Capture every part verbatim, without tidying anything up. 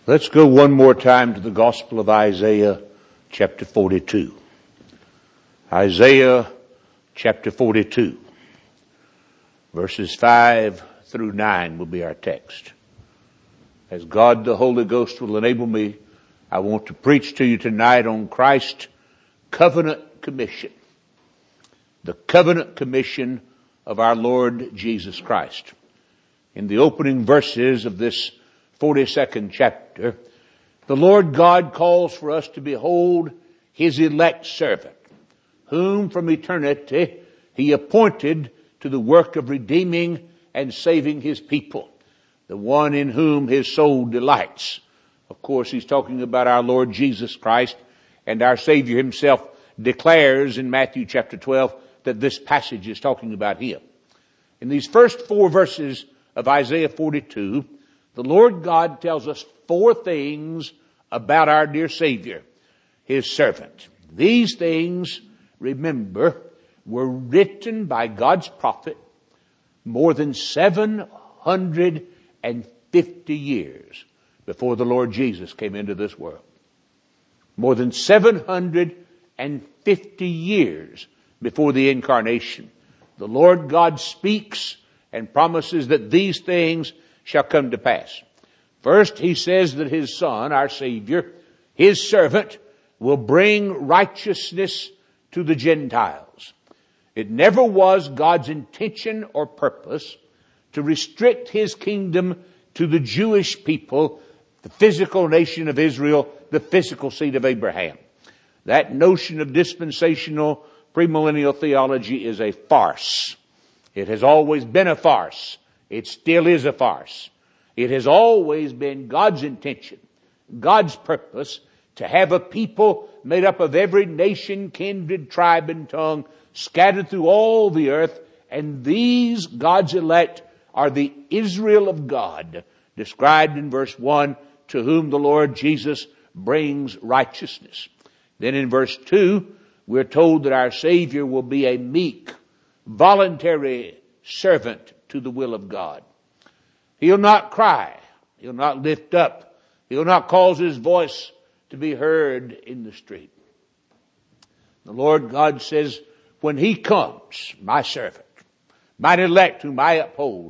Let's go one more time to the Gospel of Isaiah, chapter forty-two. Isaiah, chapter forty-two. Verses five through nine will be our text. As God the Holy Ghost will enable me, I want to preach to you tonight on Christ's covenant commission. The covenant commission of our Lord Jesus Christ. In the opening verses of this forty-second chapter, the Lord God calls for us to behold His elect servant, whom from eternity He appointed to the work of redeeming and saving His people, the one in whom His soul delights. Of course, He's talking about our Lord Jesus Christ, and our Savior Himself declares in Matthew chapter twelve that this passage is talking about Him. In these first four verses of Isaiah forty-two, the Lord God tells us four things about our dear Savior, His servant. These things, remember, were written by God's prophet more than seven hundred fifty years before the Lord Jesus came into this world. More than seven hundred fifty years before the incarnation. The Lord God speaks and promises that these things shall come to pass. First, He says that His Son, our Savior, His servant, will bring righteousness to the Gentiles. It never was God's intention or purpose to restrict His kingdom to the Jewish people, the physical nation of Israel, the physical seed of Abraham. That notion of dispensational premillennial theology is a farce. It has always been a farce. It still is a farce. It has always been God's intention, God's purpose, to have a people made up of every nation, kindred, tribe, and tongue, scattered through all the earth. And these, God's elect, are the Israel of God, described in verse one, to whom the Lord Jesus brings righteousness. Then in verse two, we're told that our Savior will be a meek, voluntary servant to the will of God. He'll not cry. He'll not lift up. He'll not cause His voice to be heard in the street. The Lord God says, when He comes, my servant, mine elect whom I uphold,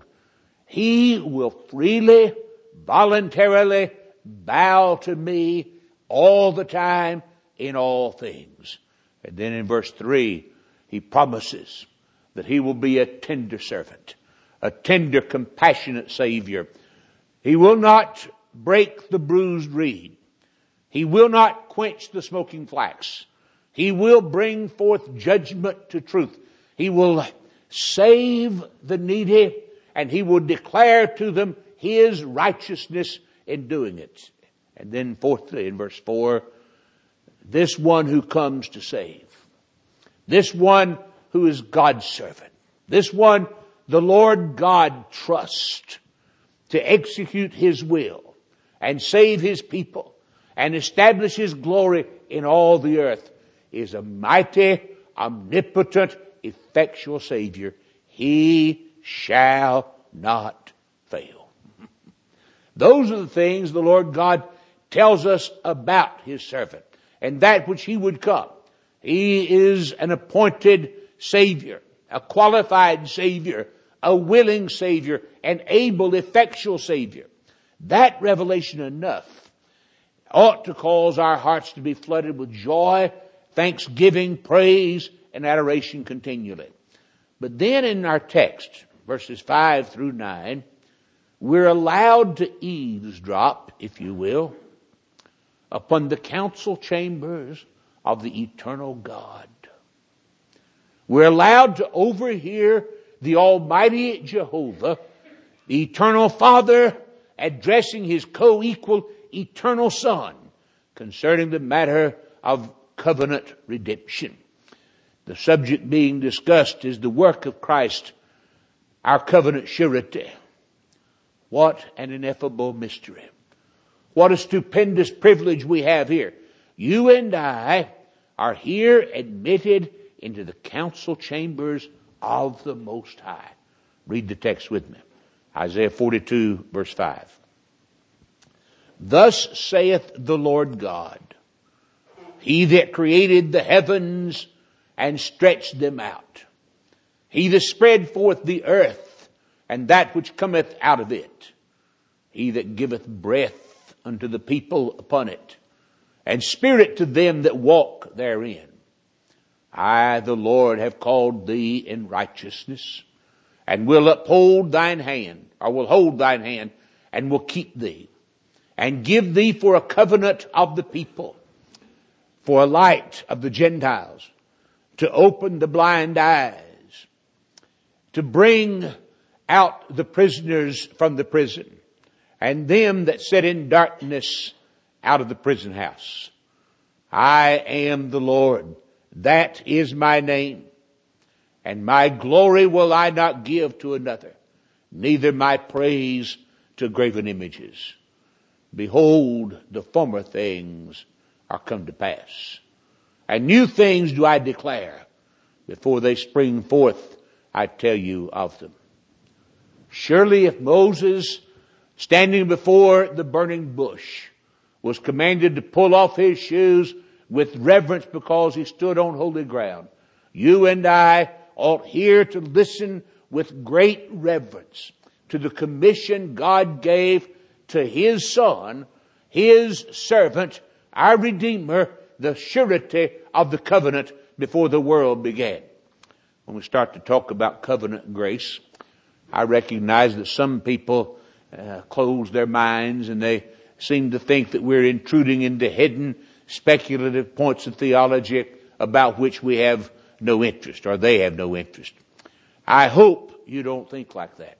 He will freely, voluntarily bow to me all the time in all things. And then in verse three, He promises that He will be a tender servant, a tender, compassionate Savior. He will not break the bruised reed. He will not quench the smoking flax. He will bring forth judgment to truth. He will save the needy, and He will declare to them His righteousness in doing it. And then fourthly, in verse four, this one who comes to save, this one who is God's servant, this one the Lord God trusts to execute His will and save His people and establish His glory in all the earth, is a mighty, omnipotent, effectual Savior. He shall not fail. Those are the things the Lord God tells us about His servant and that which He would come. He is an appointed Savior, a qualified Savior, a willing Savior, an able, effectual Savior. That revelation enough ought to cause our hearts to be flooded with joy, thanksgiving, praise, and adoration continually. But then in our text, verses five through nine, we're allowed to eavesdrop, if you will, upon the council chambers of the eternal God. We're allowed to overhear the Almighty Jehovah, the eternal Father, addressing His co-equal eternal Son concerning the matter of covenant redemption. The subject being discussed is the work of Christ, our covenant surety. What an ineffable mystery. What a stupendous privilege we have here. You and I are here admitted into the council chambers of the Most High. Read the text with me. Isaiah forty-two verse five. Thus saith the Lord God, He that created the heavens and stretched them out, He that spread forth the earth and that which cometh out of it, He that giveth breath unto the people upon it, and spirit to them that walk therein. I, the Lord, have called thee in righteousness, and will uphold thine hand, or will hold thine hand, and will keep thee, and give thee for a covenant of the people, for a light of the Gentiles, to open the blind eyes, to bring out the prisoners from the prison, and them that sit in darkness out of the prison house. I am the Lord, that is my name, and my glory will I not give to another, neither my praise to graven images. Behold, the former things are come to pass, and new things do I declare. Before they spring forth, I tell you of them. Surely if Moses, standing before the burning bush, was commanded to pull off his shoes with reverence because he stood on holy ground, you and I ought here to listen with great reverence to the commission God gave to His Son, His servant, our Redeemer, the surety of the covenant before the world began. When we start to talk about covenant grace, I recognize that some people uh, close their minds and they seem to think that we're intruding into hidden speculative points of theology about which we have no interest, or they have no interest. I hope you don't think like that.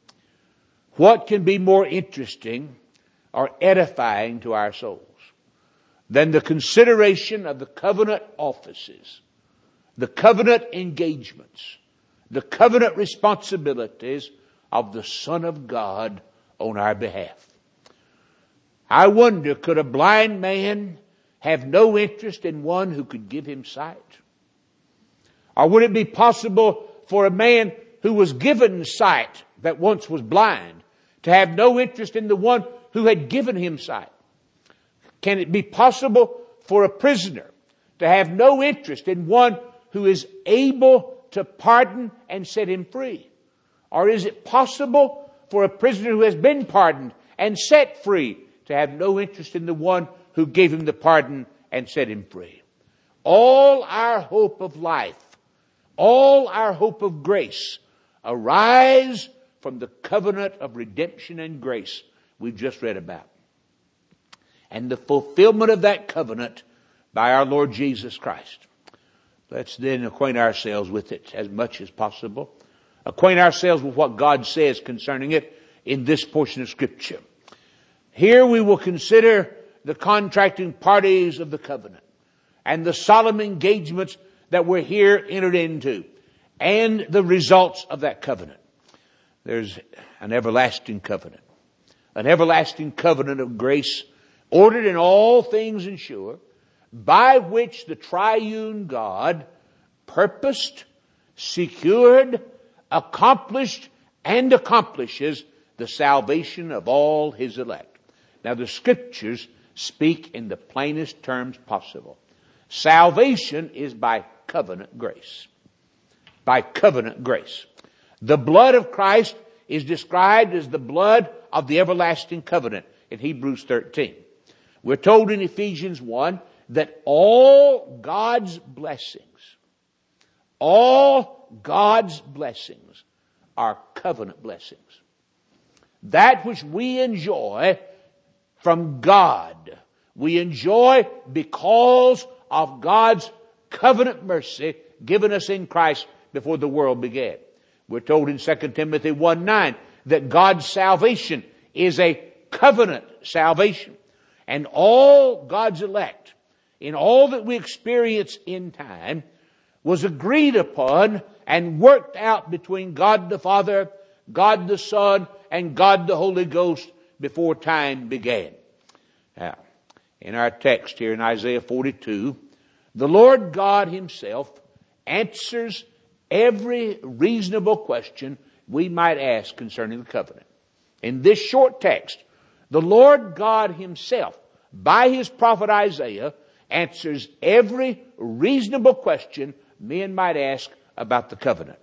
What can be more interesting or edifying to our souls than the consideration of the covenant offices, the covenant engagements, the covenant responsibilities of the Son of God on our behalf? I wonder, could a blind man have no interest in one who could give him sight? Or would it be possible for a man who was given sight that once was blind to have no interest in the one who had given him sight? Can it be possible for a prisoner to have no interest in one who is able to pardon and set him free? Or is it possible for a prisoner who has been pardoned and set free to have no interest in the one who gave him the pardon and set him free? All our hope of life, all our hope of grace arise from the covenant of redemption and grace we've just read about, and the fulfillment of that covenant by our Lord Jesus Christ. Let's then acquaint ourselves with it as much as possible. Acquaint ourselves with what God says concerning it in this portion of Scripture. Here we will consider the contracting parties of the covenant and the solemn engagements that were here entered into and the results of that covenant. There's an everlasting covenant, an everlasting covenant of grace, ordered in all things and sure, by which the triune God purposed, secured, accomplished, and accomplishes the salvation of all His elect. Now the Scriptures speak in the plainest terms possible. Salvation is by covenant grace. By covenant grace. The blood of Christ is described as the blood of the everlasting covenant in Hebrews thirteen. We're told in Ephesians one that all God's blessings, all God's blessings are covenant blessings. That which we enjoy from God, we enjoy because of God's covenant mercy given us in Christ before the world began. We're told in Second Timothy one nine that God's salvation is a covenant salvation. And all God's elect, in all that we experience in time, was agreed upon and worked out between God the Father, God the Son, and God the Holy Ghost before time began. Now, in our text here in Isaiah forty-two, the Lord God Himself answers every reasonable question we might ask concerning the covenant. In this short text, The Lord God himself, by his prophet Isaiah, answers every reasonable question men might ask about the covenant.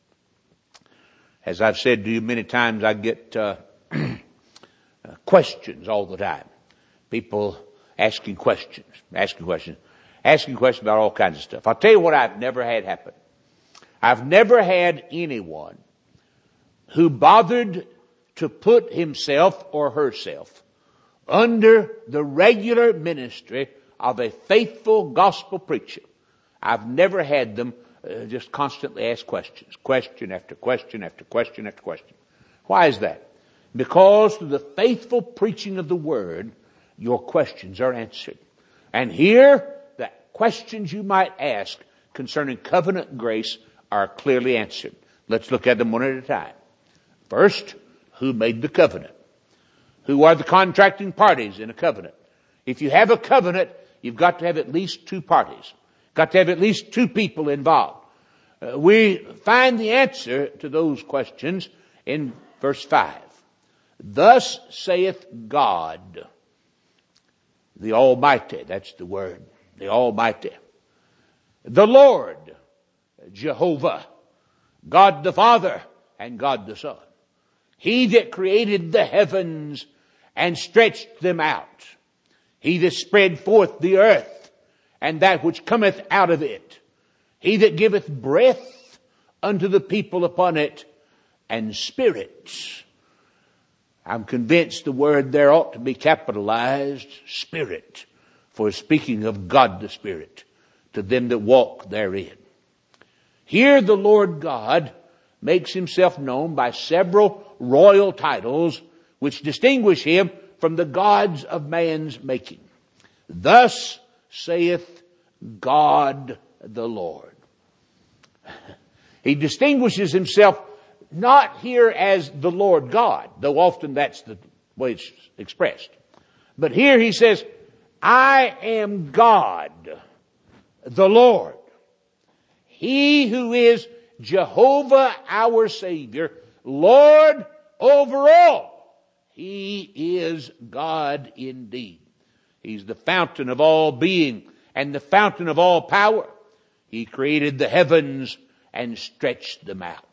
As I've said to you many times, I get uh, questions all the time. People asking questions, asking questions, asking questions about all kinds of stuff. I'll tell you what I've never had happen. I've never had anyone who bothered to put himself or herself under the regular ministry of a faithful gospel preacher. I've never had them uh, just constantly ask questions, question after question after question after question. Why is that? Because through the faithful preaching of the word, your questions are answered. And here, the questions you might ask concerning covenant grace are clearly answered. Let's look at them one at a time. First, who made the covenant? Who are the contracting parties in a covenant? If you have a covenant, you've got to have at least two parties. Got to have at least two people involved. Uh, we find the answer to those questions in verse five. Thus saith God, the Almighty. That's the word. The Almighty. The Lord, Jehovah, God the Father and God the Son. He that created the heavens and stretched them out. He that spread forth the earth and that which cometh out of it. He that giveth breath unto the people upon it and spirits. I'm convinced the word there ought to be capitalized, spirit, for speaking of God the Spirit to them that walk therein. Here the Lord God makes himself known by several royal titles which distinguish him from the gods of man's making. Thus saith God the Lord. He distinguishes himself not here as the Lord God, though often that's the way it's expressed. But here he says, I am God, the Lord. He who is Jehovah our Savior, Lord over all. He is God indeed. He's the fountain of all being and the fountain of all power. He created the heavens and stretched them out.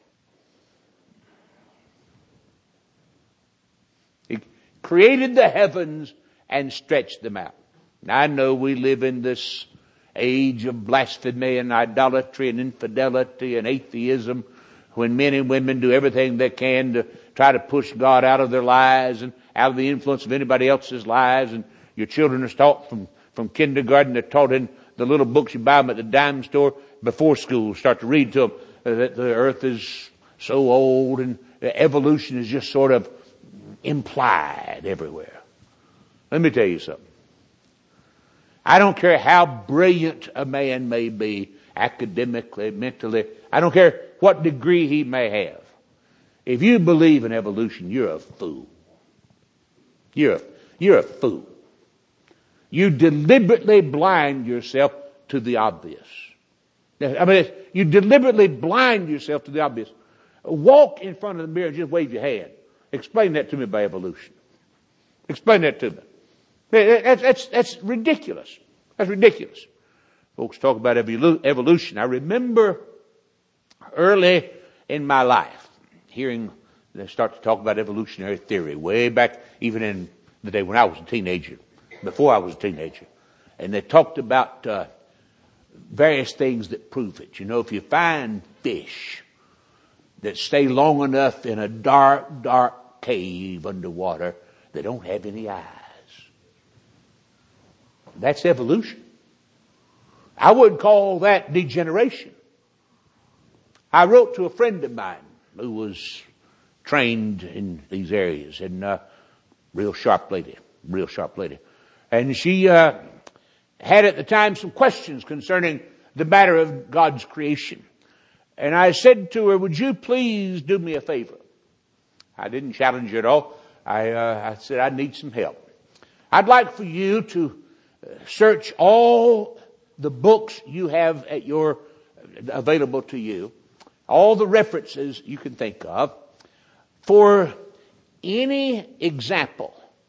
He created the heavens and stretched them out. Now I know we live in this age of blasphemy and idolatry and infidelity and atheism, when men and women do everything they can to try to push God out of their lives and out of the influence of anybody else's lives. And your children are taught from, from kindergarten. They're taught in the little books you buy them at the dime store before school. Start to read to them that the earth is so old and evolution is just sort of implied everywhere. Let me tell you something. I don't care how brilliant a man may be, academically, mentally. I don't care what degree he may have. If you believe in evolution, you're a fool. You're a, you're a fool. You deliberately blind yourself to the obvious. I mean, you deliberately blind yourself to the obvious. Walk in front of the mirror and just wave your hand. Explain that to me by evolution. Explain that to me. That's, that's, that's ridiculous. That's ridiculous. Folks talk about evolution. I remember early in my life hearing them start to talk about evolutionary theory way back even in the day when I was a teenager, before I was a teenager. And they talked about uh, various things that prove it. You know, if you find fish that stay long enough in a dark, dark cave underwater, they don't have any eyes. That's evolution. I would call that degeneration. I wrote to a friend of mine who was trained in these areas, and uh, real sharp lady, real sharp lady. And she uh, had at the time some questions concerning the matter of God's creation. And I said to her, would you please do me a favor? I didn't challenge her at all. I, uh, I said, I need some help. I'd like for you to search all the books you have at your, available to you, all the references you can think of, for any example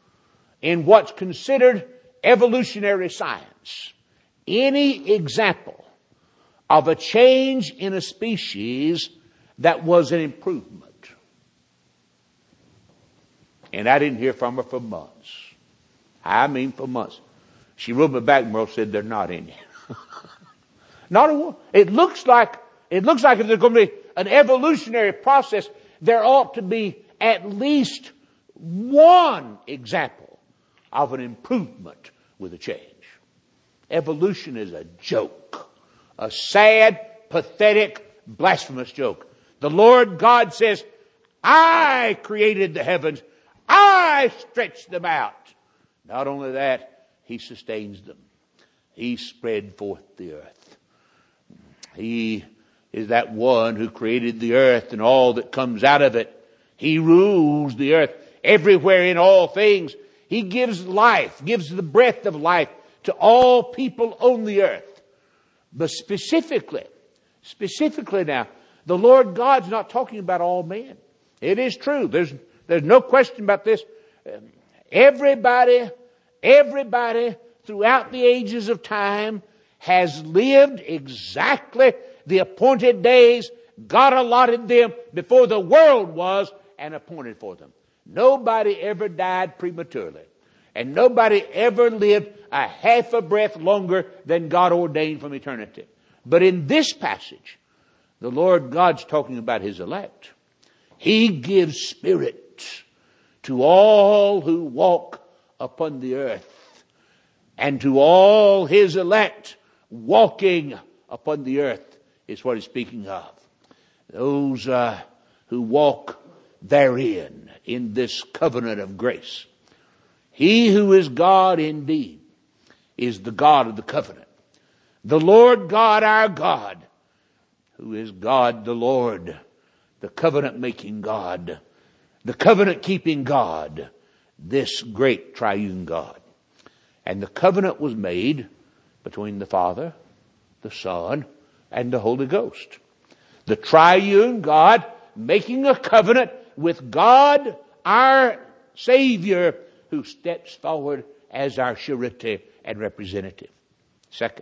in what's considered evolutionary science any example of a change in a species that was an improvement. And I didn't hear from her for months. I mean for months. She wrote me back and said, "They're not any." Not a one. It looks like, it looks like if there's going to be an evolutionary process, there ought to be at least one example of an improvement with a change. Evolution is a joke. A sad, pathetic, blasphemous joke. The Lord God says, "I created the heavens. I stretched them out." Not only that, He sustains them. He spread forth the earth. He is that one who created the earth and all that comes out of it. He rules the earth everywhere in all things. He gives life, gives the breath of life to all people on the earth. But specifically, specifically now, the Lord God's not talking about all men. It is true. There's, there's no question about this. Everybody, everybody throughout the ages of time has lived exactly the appointed days God allotted them before the world was and appointed for them. Nobody ever died prematurely. And nobody ever lived a half a breath longer than God ordained from eternity. But in this passage, the Lord God's talking about His elect. He gives spirit to all who walk upon the earth, and to all His elect walking upon the earth is what He's speaking of. Those uh, who walk therein, in this covenant of grace. He who is God indeed is the God of the covenant. The Lord God, our God, who is God the Lord, the covenant-making God, the covenant-keeping God, this great triune God. And the covenant was made between the Father, the Son, and the Holy Ghost. The triune God making a covenant with God, our Savior, who steps forward as our surety and representative. Second,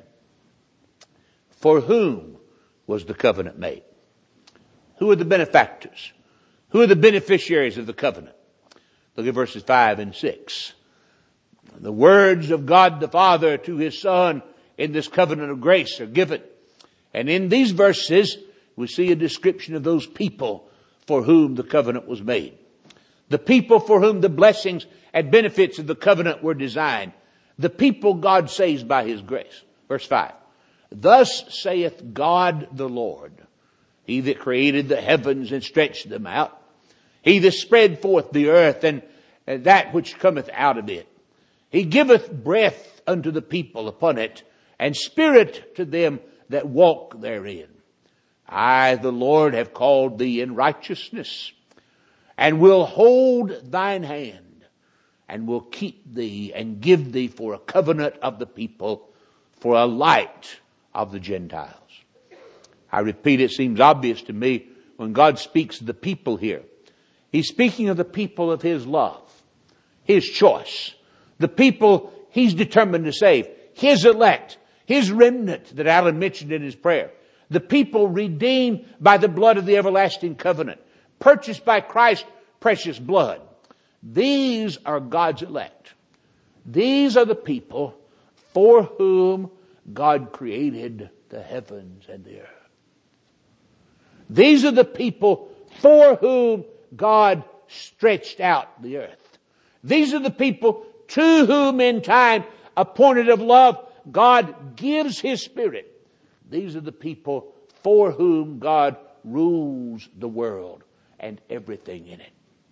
for whom was the covenant made? Who are the benefactors? Who are the beneficiaries of the covenant? Look at verses five and six. The words of God the Father to His Son in this covenant of grace are given. And in these verses, we see a description of those people for whom the covenant was made. The people for whom the blessings and benefits of the covenant were designed. The people God saves by His grace. Verse five. Thus saith God the Lord, He that created the heavens and stretched them out, He that spread forth the earth and, and that which cometh out of it. He giveth breath unto the people upon it, and spirit to them that walk therein. I, the Lord, have called thee in righteousness, and will hold thine hand, and will keep thee, and give thee for a covenant of the people, for a light of the Gentiles. I repeat, it seems obvious to me when God speaks of the people here. He's speaking of the people of His love, His choice, the people He's determined to save, His elect, His remnant that Alan mentioned in his prayer. The people redeemed by the blood of the everlasting covenant, purchased by Christ's precious blood. These are God's elect. These are the people for whom God created the heavens and the earth. These are the people for whom God stretched out the earth. These are the people to whom in time appointed of love God gives His Spirit. These are the people for whom God rules the world and everything in it.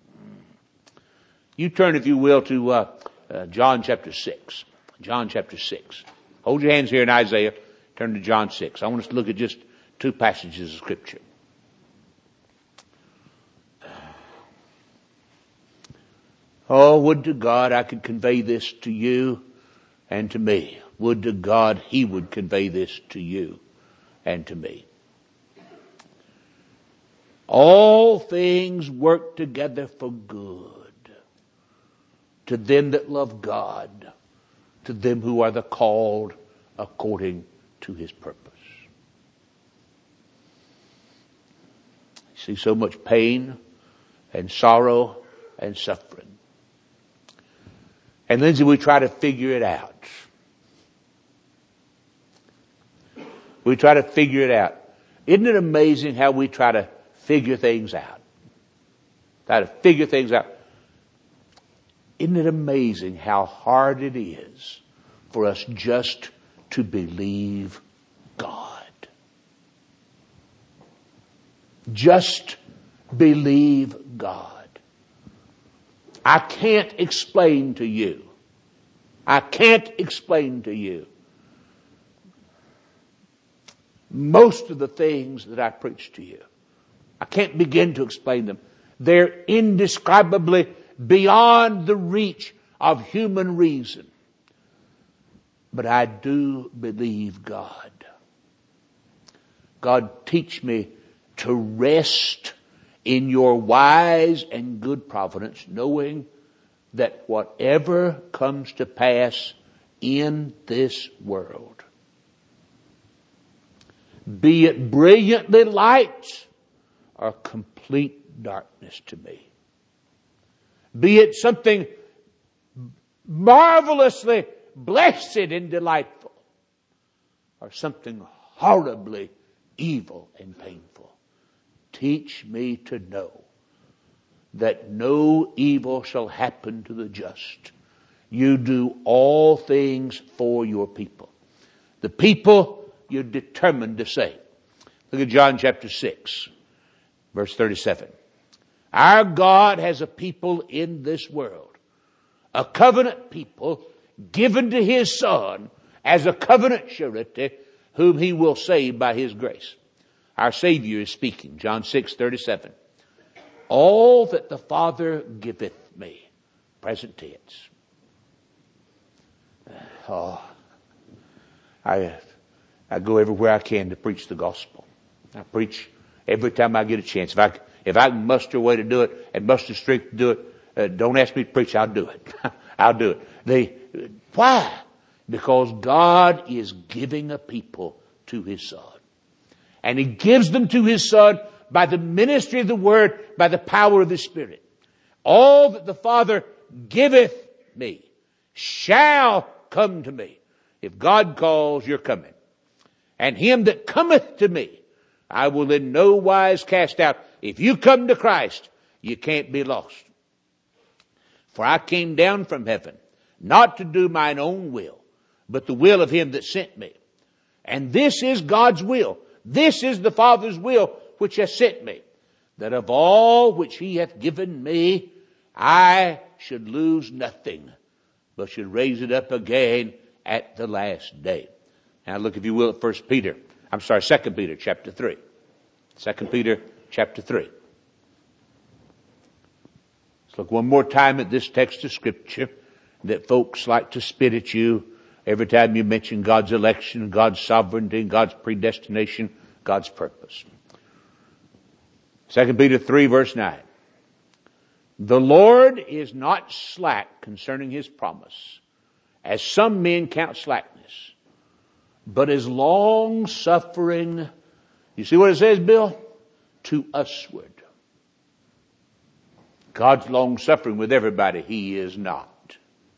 You turn, if you will, to uh, uh, John chapter six. John chapter six. Hold your hands here in Isaiah. Turn to John six. I want us to look at just two passages of Scripture. Oh, would to God I could convey this to you and to me. Would to God He would convey this to you and to me. All things work together for good to them that love God, to them who are the called according to his purpose. You see so much pain and sorrow and suffering. And Lindsay, we try to figure it out. We try to figure it out. Isn't it amazing how we try to figure things out? Try to figure things out. Isn't it amazing how hard it is for us just to believe God? Just believe God. I can't explain to you. I can't explain to you most of the things that I preach to you. I can't begin to explain them. They're indescribably beyond the reach of human reason. But I do believe God. God, teach me to rest in your wise and good providence, knowing that whatever comes to pass in this world, be it brilliantly light or complete darkness to me, be it something marvelously blessed and delightful, or something horribly evil and painful, teach me to know that no evil shall happen to the just. You do all things for your people. The people you're determined to save. Look at John chapter six, verse thirty-seven. Our God has a people in this world, a covenant people given to his Son as a covenant surety, whom he will save by his grace. Our Savior is speaking, John six thirty-seven. All that the Father giveth me, present tense. Oh, I, I go everywhere I can to preach the gospel. I preach every time I get a chance. If I, if I can muster a way to do it and muster strength to do it, uh, don't ask me to preach, I'll do it. I'll do it. They, why? Because God is giving a people to his Son. And he gives them to his Son by the ministry of the Word, by the power of the Spirit. All that the Father giveth me shall come to me. If God calls, you're coming. And him that cometh to me, I will in no wise cast out. If you come to Christ, you can't be lost. For I came down from heaven, not to do mine own will, but the will of him that sent me. And this is God's will. This is the Father's will which hath sent me, that of all which he hath given me, I should lose nothing, but should raise it up again at the last day. Now look, if you will, at First Peter. I'm sorry, Second Peter chapter three. Second Peter chapter three. Let's look one more time at this text of Scripture that folks like to spit at you every time you mention God's election, God's sovereignty, God's predestination, God's purpose. Second Peter three verse nine. The Lord is not slack concerning his promise, as some men count slackness, but is long suffering. You see what it says, Bill? To usward. God's long suffering with everybody. He is not.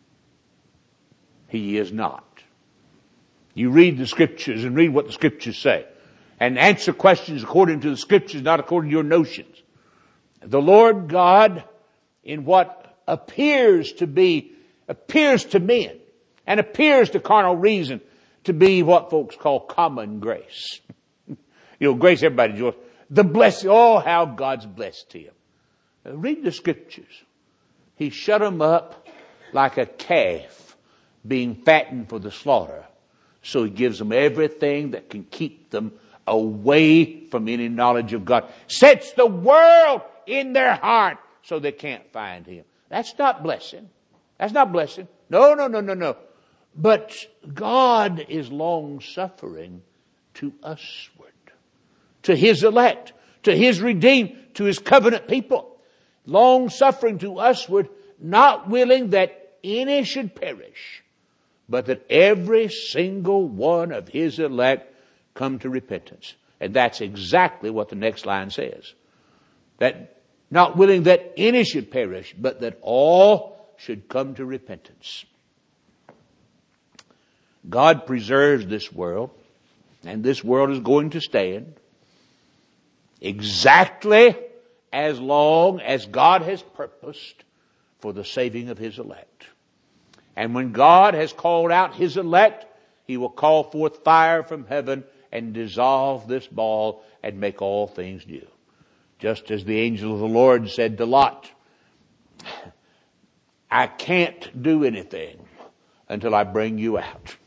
He is not. You read the Scriptures and read what the Scriptures say, and answer questions according to the Scriptures, not according to your notions. The Lord God, in what appears to be, appears to men, and appears to carnal reason to be what folks call common grace. You know, grace everybody enjoys. The blessing, oh, how God's blessed him. Now, read the Scriptures. He shut them up like a calf being fattened for the slaughter. So he gives them everything that can keep them away from any knowledge of God. Sets the world in their heart so they can't find him. That's not blessing. That's not blessing. No, no, no, no, no. But God is long suffering to usward, to his elect, to his redeemed, to his covenant people. Long suffering to usward not willing that any should perish, but that every single one of his elect come to repentance. And that's exactly what the next line says. That not willing that any should perish, but that all should come to repentance. God preserves this world, and this world is going to stand exactly as long as God has purposed for the saving of his elect. And when God has called out his elect, he will call forth fire from heaven and dissolve this ball and make all things new. Just as the angel of the Lord said to Lot, I can't do anything until I bring you out.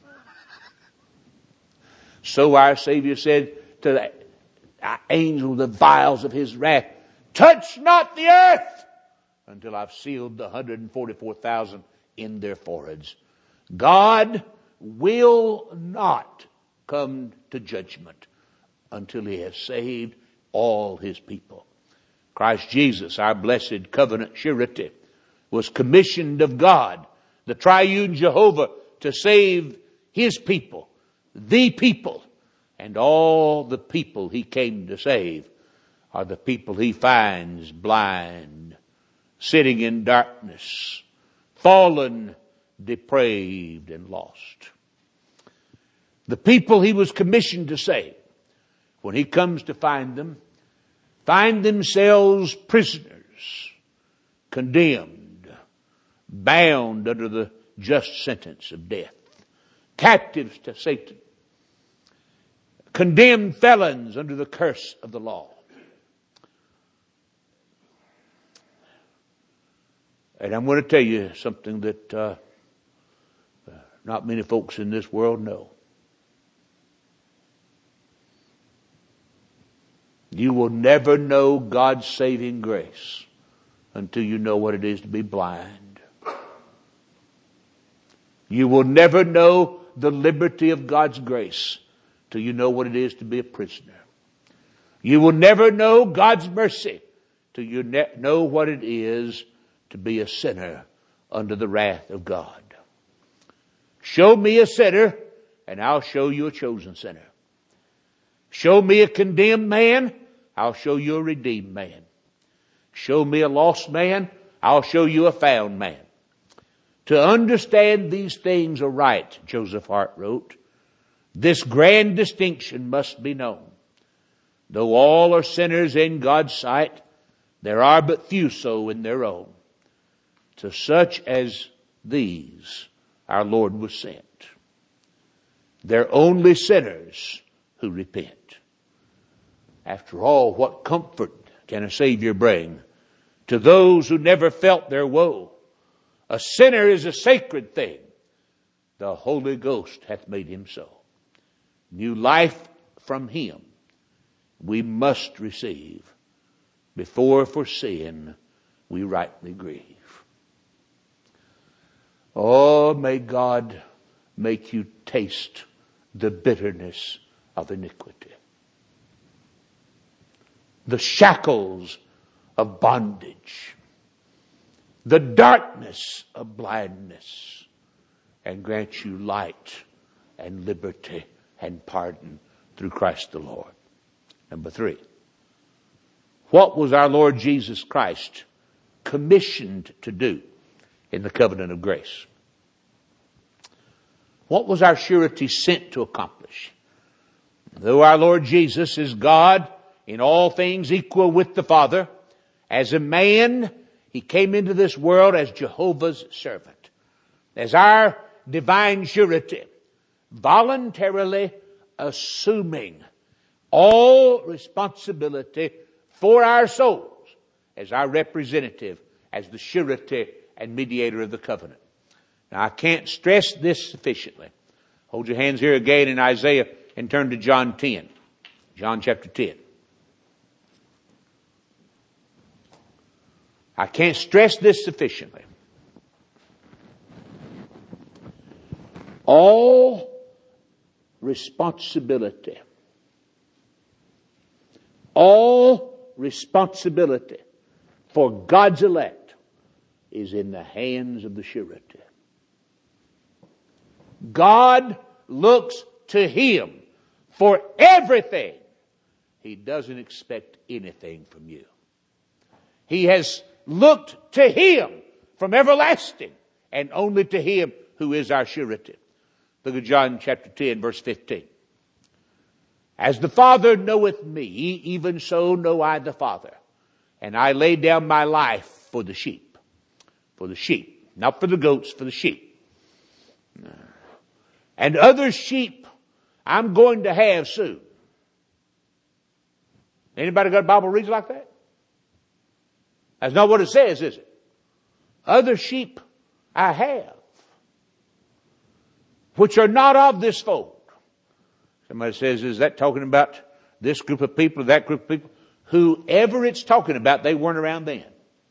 So our Savior said to the angel of the vials of his wrath, touch not the earth until I've sealed the one hundred forty-four thousand in their foreheads. God will not come to judgment until he has saved all his people. Christ Jesus, our blessed covenant surety, was commissioned of God, the triune Jehovah, to save his people, the people. And all the people he came to save are the people he finds blind, sitting in darkness, fallen, depraved, and lost. The people he was commissioned to save, when he comes to find them, find themselves prisoners, condemned, bound under the just sentence of death, captives to Satan, condemned felons under the curse of the law. And I'm going to tell you something that uh, not many folks in this world know. You will never know God's saving grace until you know what it is to be blind. You will never know the liberty of God's grace till you know what it is to be a prisoner. You will never know God's mercy till you ne- know what it is to be a sinner under the wrath of God. Show me a sinner, and I'll show you a chosen sinner. Show me a condemned man, I'll show you a redeemed man. Show me a lost man, I'll show you a found man. To understand these things aright, Joseph Hart wrote, this grand distinction must be known. Though all are sinners in God's sight, there are but few so in their own. To such as these, our Lord was sent. They're only sinners who repent. After all, what comfort can a Savior bring to those who never felt their woe? A sinner is a sacred thing. The Holy Ghost hath made him so. New life from him we must receive before for sin we rightly grieve. Oh, may God make you taste the bitterness of iniquity, the shackles of bondage, the darkness of blindness, and grant you light and liberty and pardon through Christ the Lord. Number three, what was our Lord Jesus Christ commissioned to do in the covenant of grace? What was our surety sent to accomplish? Though our Lord Jesus is God, in all things equal with the Father, as a man, he came into this world as Jehovah's servant, as our divine surety, voluntarily assuming all responsibility for our souls as our representative, as the surety and mediator of the covenant. Now, I can't stress this sufficiently. Hold your hands here again in Isaiah and turn to John ten. John chapter ten. I can't stress this sufficiently. All responsibility, all responsibility for God's elect is in the hands of the surety. God looks to Him for everything. He doesn't expect anything from you. He has looked to Him from everlasting, and only to Him who is our surety. Look at John chapter ten, verse fifteen. As the Father knoweth me, even so know I the Father. And I lay down my life for the sheep. For the sheep. Not for the goats, for the sheep. And other sheep I'm going to have soon. Anybody got a Bible reads like that? That's not what it says, is it? Other sheep I have, which are not of this fold. Somebody says, is that talking about this group of people or that group of people? Whoever it's talking about, they weren't around then.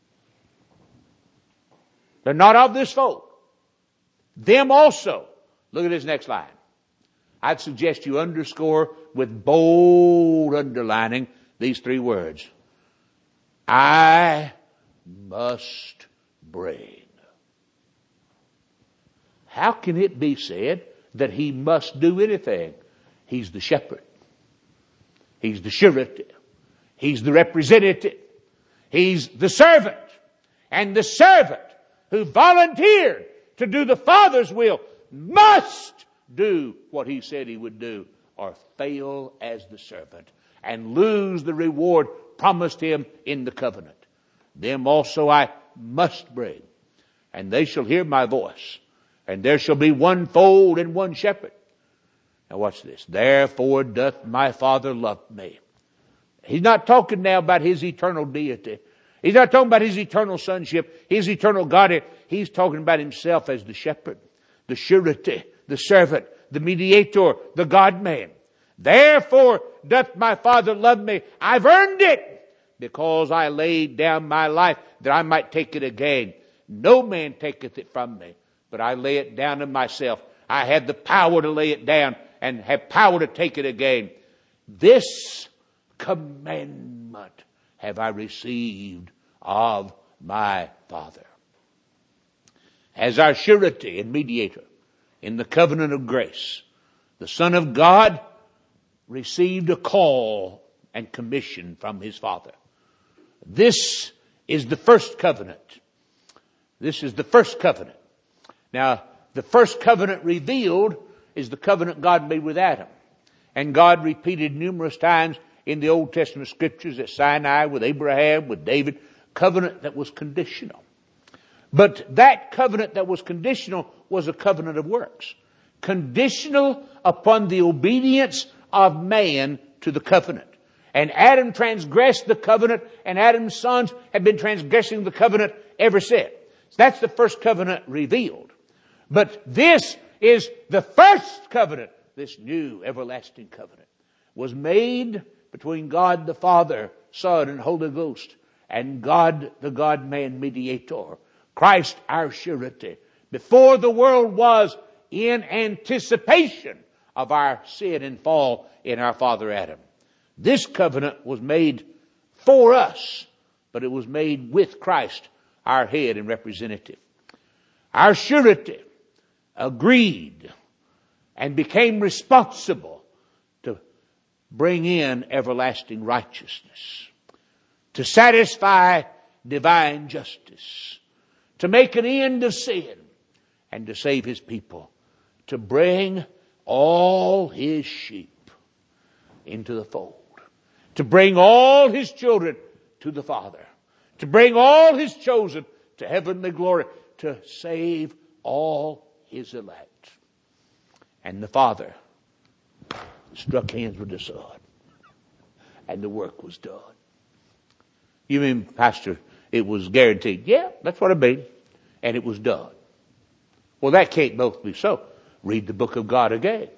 They're not of this fold. Them also. Look at this next line. I'd suggest you underscore with bold underlining these three words. I must bring. How can it be said that He must do anything? He's the shepherd. He's the surety. He's the representative. He's the servant. And the servant who volunteered to do the Father's will must do what He said He would do, or fail as the servant and lose the reward promised him in the covenant. Them also I must bring, and they shall hear my voice, and there shall be one fold and one shepherd. Now watch this. Therefore doth my Father love me. He's not talking now about His eternal deity. He's not talking about His eternal sonship, His eternal Godhead. He's talking about Himself as the shepherd, the surety, the servant, the mediator, the God-man. Therefore doth my Father love me. I've earned it, because I laid down my life that I might take it again. No man taketh it from me, but I lay it down of myself. I have the power to lay it down and have power to take it again. This commandment have I received of my Father. As our surety and mediator in the covenant of grace, the Son of God received a call and commission from His Father. This is the first covenant. This is the first covenant. Now, the first covenant revealed is the covenant God made with Adam. And God repeated numerous times in the Old Testament scriptures at Sinai, with Abraham, with David, covenant that was conditional. But that covenant that was conditional was a covenant of works. Conditional upon the obedience of man to the covenant. And Adam transgressed the covenant, and Adam's sons have been transgressing the covenant ever since. That's the first covenant revealed. But this is the first covenant. This new everlasting covenant was made between God the Father, Son, and Holy Ghost, and God the God-man mediator, Christ our surety, before the world was, in anticipation of our sin and fall in our father Adam. This covenant was made for us, but it was made with Christ, our head and representative. Our surety agreed and became responsible to bring in everlasting righteousness, to satisfy divine justice, to make an end of sin, and to save His people, to bring all His sheep into the fold, to bring all His children to the Father, to bring all His chosen to heavenly glory, to save all His elect. And the Father struck hands with the Son, and the work was done. You mean, Pastor, it was guaranteed? Yeah, that's what I mean. And it was done. Well, that can't both be so. Read the book of God again.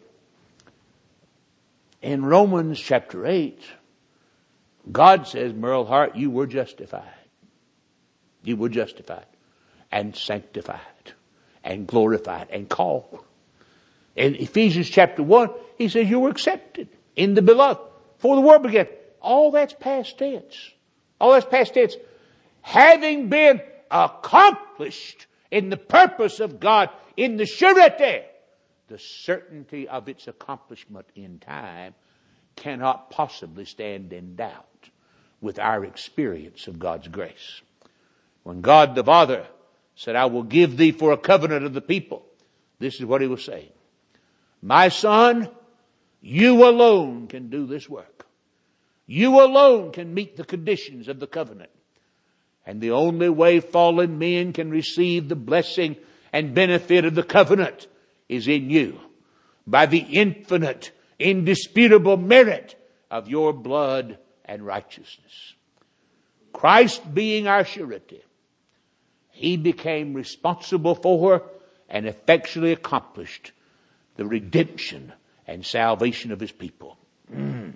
In Romans chapter eight, God says, Merle Hart, you were justified. You were justified and sanctified and glorified and called. In Ephesians chapter one, he says you were accepted in the beloved before the world began. All that's past tense. All that's past tense. Having been accomplished in the purpose of God, in the surety, the certainty of its accomplishment in time cannot possibly stand in doubt with our experience of God's grace. When God the Father said, I will give thee for a covenant of the people, this is what he was saying. My son, you alone can do this work. You alone can meet the conditions of the covenant. And the only way fallen men can receive the blessing and benefit of the covenant is in you, by the infinite, indisputable merit of your blood and righteousness. Christ being our surety, he became responsible for and effectually accomplished the redemption and salvation of his people. Mm.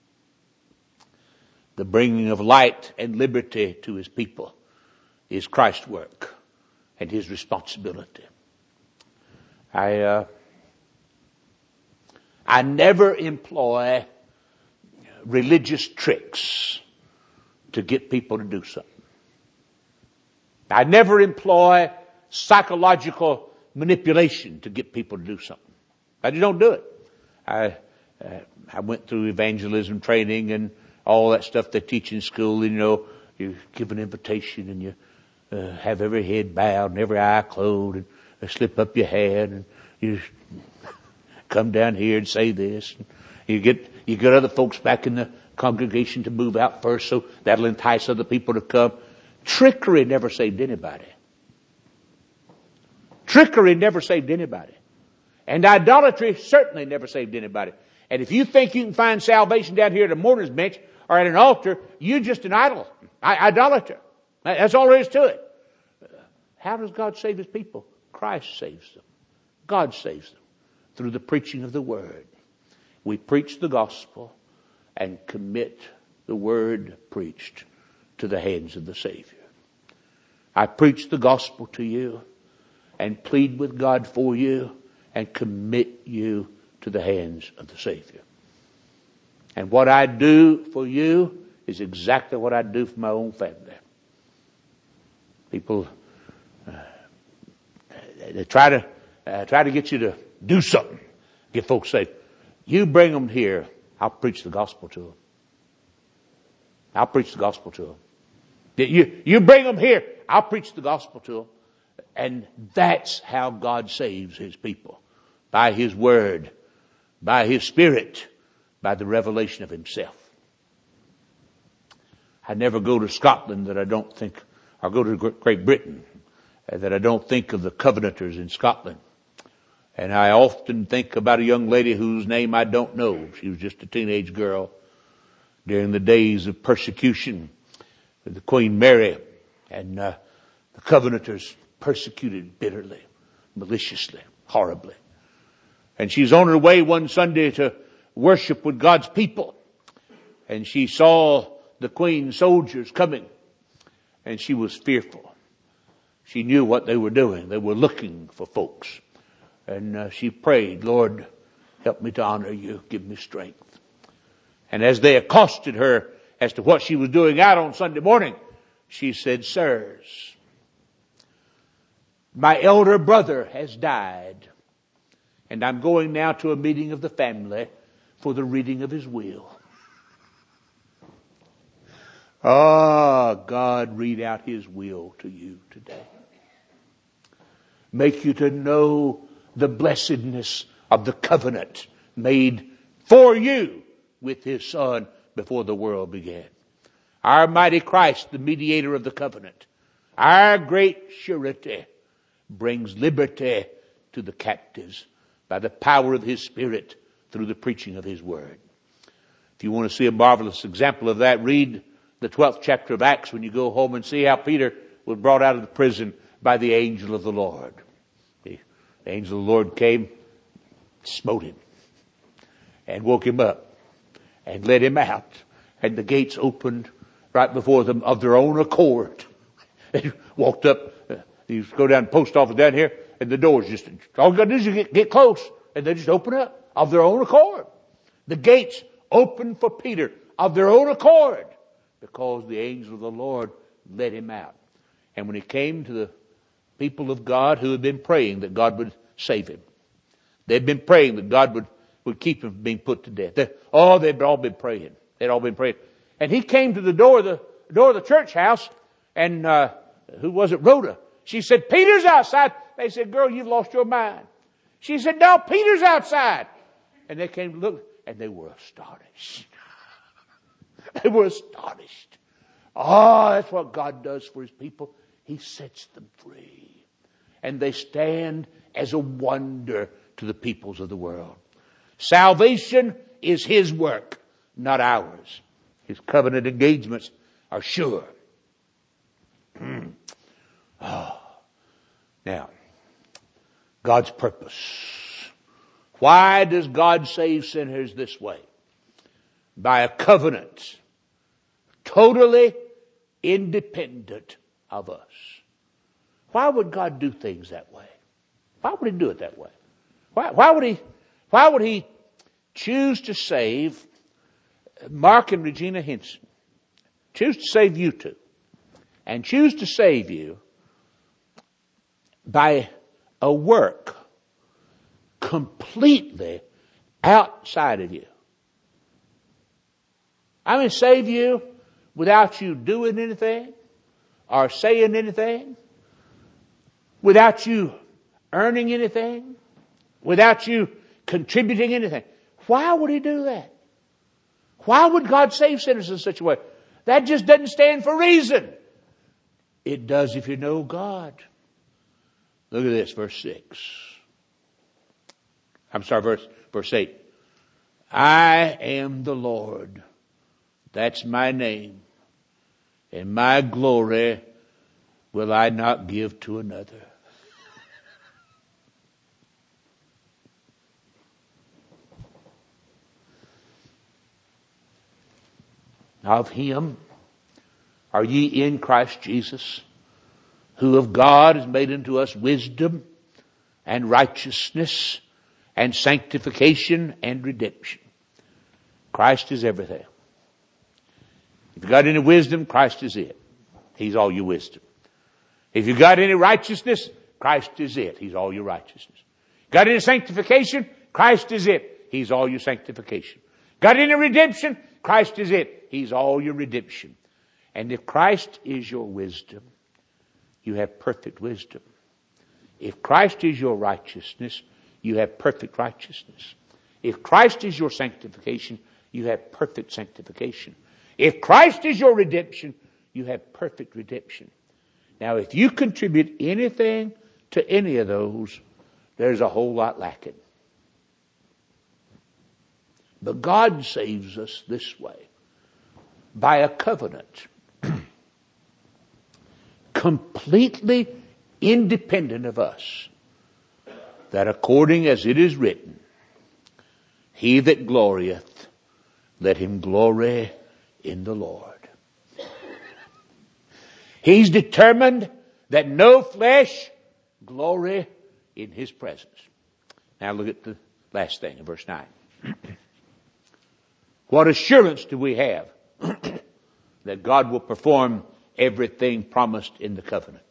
The bringing of light and liberty to his people is Christ's work and his responsibility. I, uh, I never employ religious tricks to get people to do something. I never employ psychological manipulation to get people to do something. I just don't do it. I, uh, I went through evangelism training and all that stuff they teach in school. You know, you give an invitation and you uh, have every head bowed and every eye closed and uh, slip up your hand and you come down here and say this. And you get you get other folks back in the congregation to move out first, so that'll entice other people to come. Trickery never saved anybody. Trickery never saved anybody. And idolatry certainly never saved anybody. And if you think you can find salvation down here at a mourner's bench or at an altar, you're just an idol, idolater. That's all there is to it. How does God save his people? Christ saves them. God saves them through the preaching of the word. We preach the gospel and commit the word preached to the hands of the Savior. I preach the gospel to you and plead with God for you and commit you to the hands of the Savior. And what I do for you is exactly what I do for my own family. People, uh, they try to uh, try to get you to do something. Get folks saved. You bring them here, I'll preach the gospel to them. I'll preach the gospel to them. You, you bring them here, I'll preach the gospel to them. And that's how God saves his people. By his word, by his spirit, by the revelation of himself. I never go to Scotland that I don't think, or go to Great Britain that I don't think of the Covenanters in Scotland. And I often think about a young lady whose name I don't know. She was just a teenage girl during the days of persecution with the Queen Mary, and uh, the Covenanters persecuted bitterly, maliciously, horribly. And she's on her way one Sunday to worship with God's people. And she saw the Queen's soldiers coming. And she was fearful. She knew what they were doing. They were looking for folks. And uh, she prayed, Lord, help me to honor you. Give me strength. And as they accosted her as to what she was doing out on Sunday morning, she said, Sirs, my elder brother has died. And I'm going now to a meeting of the family for the reading of his will. Ah, God, read out his will to you today. Make you to know the blessedness of the covenant made for you with his Son before the world began. Our mighty Christ, the mediator of the covenant, our great surety, brings liberty to the captives by the power of his Spirit through the preaching of his word. If you want to see a marvelous example of that, read the twelfth chapter of Acts when you go home and see how Peter was brought out of the prison by the angel of the Lord. The angel of the Lord came, smote him, and woke him up, and led him out. And the gates opened right before them of their own accord. They walked up, uh, you go down to the post office down here, and the doors just, all you got to do is you get, get close, and they just open up of their own accord. The gates opened for Peter of their own accord, because the angel of the Lord led him out. And when he came to the people of God who had been praying that God would save him, they'd been praying that God would, would keep him from being put to death. They, oh, they'd all been praying. They'd all been praying. And he came to the door of the door of the church house, and uh, who was it? Rhoda. She said, Peter's outside. They said, girl, you've lost your mind. She said, no, Peter's outside. And they came to look, and they were astonished. They were astonished. Oh, that's what God does for his people. He sets them free. And they stand as a wonder to the peoples of the world. Salvation is his work, not ours. His covenant engagements are sure. Oh. Now, God's purpose. Why does God save sinners this way? By a covenant totally independent of us. Why would God do things that way? Why would he do it that way? Why, why would he, why would he choose to save Mark and Regina Henson? Choose to save you two. And choose to save you by a work completely outside of you. I mean, save you without you doing anything or saying anything, without you earning anything, without you contributing anything. Why would he do that? Why would God save sinners in such a way? That just doesn't stand for reason. It does if you know God. Look at this, verse six. I'm sorry, verse, verse eight. I am the Lord. That's my name. And my glory will I not give to another. Of him are ye in Christ Jesus, who of God is made unto us wisdom and righteousness and sanctification and redemption. Christ is everything. If you've got any wisdom, Christ is it. He's all your wisdom. If you've got any righteousness, Christ is it. He's all your righteousness. Got any sanctification? Christ is it. He's all your sanctification. Got any redemption? Christ is it. He's all your redemption. And if Christ is your wisdom, you have perfect wisdom. If Christ is your righteousness, you have perfect righteousness. If Christ is your sanctification, you have perfect sanctification. If Christ is your redemption, you have perfect redemption. Now, if you contribute anything to any of those, there's a whole lot lacking. But God saves us this way, by a covenant completely independent of us, that according as it is written, he that glorieth, let him glory in the Lord. He's determined that no flesh glory in his presence. Now look at the last thing in verse nine. What assurance do we have that God will perform everything promised in the covenant?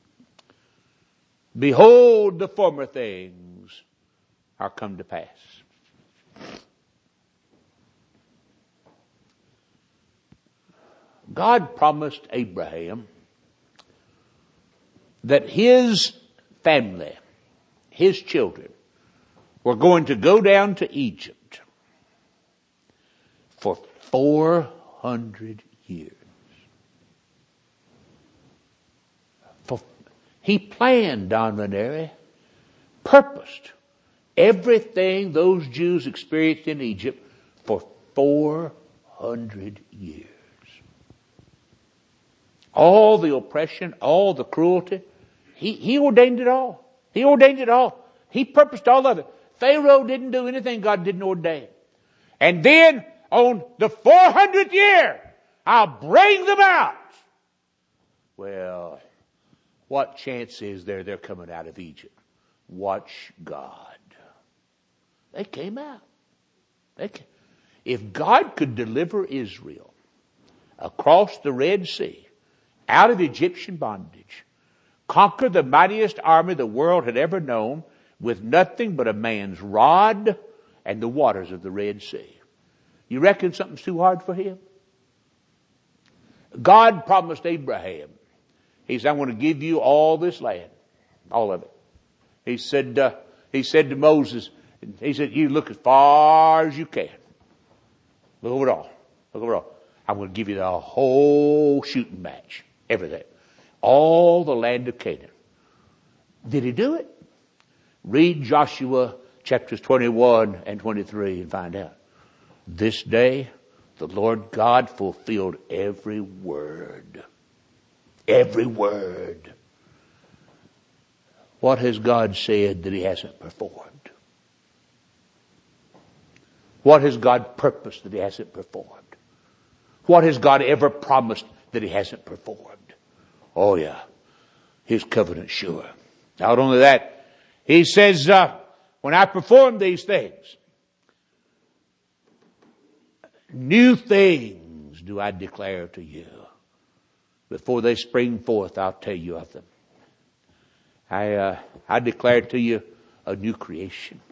Behold, the former things are come to pass. God promised Abraham that his family, his children, were going to go down to Egypt for four hundred years. For, he planned, Don Ranieri, purposed everything those Jews experienced in Egypt for four hundred years. All the oppression, all the cruelty, he, he ordained it all. He ordained it all. He purposed all of it. Pharaoh didn't do anything God didn't ordain. And then on the four hundredth year, I'll bring them out. Well, what chance is there they're coming out of Egypt? Watch God. They came out. They came. If God could deliver Israel across the Red Sea out of Egyptian bondage, conquered the mightiest army the world had ever known with nothing but a man's rod and the waters of the Red Sea. You reckon something's too hard for him? God promised Abraham, he said, I'm going to give you all this land, all of it. He said, uh, he said to Moses, he said, you look as far as you can. Look over it all. Look over it all. I'm going to give you the whole shooting match. Everything. All the land of Canaan. Did he do it? Read Joshua chapters twenty-one and twenty-three and find out. This day, the Lord God fulfilled every word. Every word. What has God said that he hasn't performed? What has God purposed that he hasn't performed? What has God ever promised that he hasn't performed? Oh yeah, his covenant's sure. Not only that, he says, uh, when I perform these things, new things do I declare to you. Before they spring forth, I'll tell you of them. I, uh, I declare to you a new creation,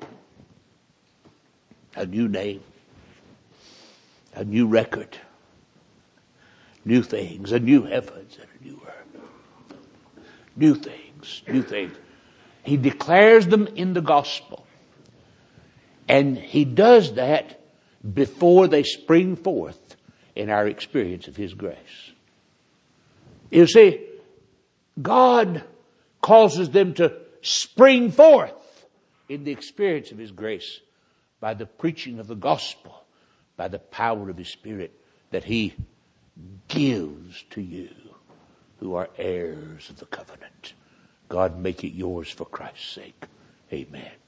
a new name, a new record, new things, a new heavens and a new earth. New things, new things. He declares them in the gospel. And he does that before they spring forth in our experience of his grace. You see, God causes them to spring forth in the experience of his grace by the preaching of the gospel, by the power of his Spirit that he gives to you who are heirs of the covenant. God, make it yours for Christ's sake. Amen.